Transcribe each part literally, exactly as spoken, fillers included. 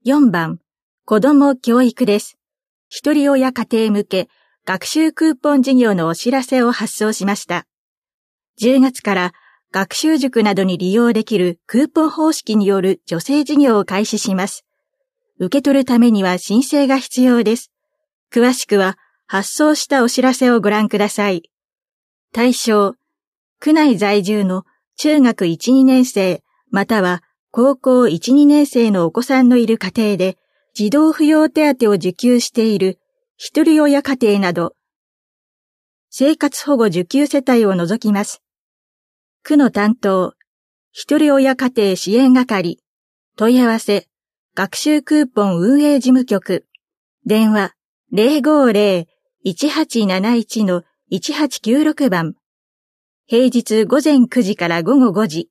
よんばん、子ども教育です。一人親家庭向け学習クーポン事業のお知らせを発送しました。じゅうがつから学習塾などに利用できるクーポン方式による助成事業を開始します。受け取るためには申請が必要です。詳しくは発送したお知らせをご覧ください。対象、区内在住の中学いち、にねん生または高校いち、にねん生のお子さんのいる家庭で児童扶養手当を受給している一人親家庭など、生活保護受給世帯を除きます。区の担当、一人親家庭支援係、問い合わせ、学習クーポン運営事務局、電話 ゼロごゼロ いちはちなないち のいちはちきゅうろく 番、平日午前くじから午後ごじ。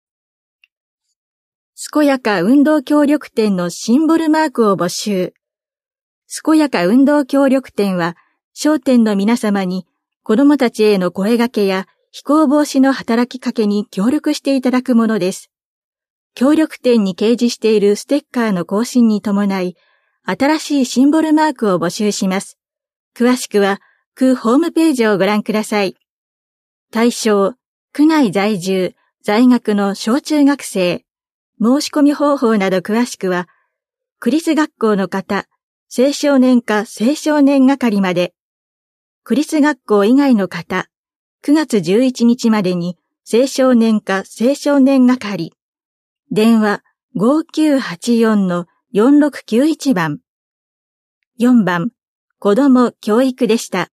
健やか運動協力店のシンボルマークを募集。健やか運動協力店は、商店の皆様に子どもたちへの声掛けや非行防止の働きかけに協力していただくものです。協力店に掲示しているステッカーの更新に伴い、新しいシンボルマークを募集します。詳しくは、区ホームページをご覧ください。対象、区内在住、在学の小中学生。申し込み方法など詳しくは、区立学校の方、青少年課青少年係まで。区立学校以外の方、くがつじゅういちにちまでに青少年課青少年係。電話 ごきゅうはちよん のよんろくきゅういち 番。よんばん、子ども教育でした。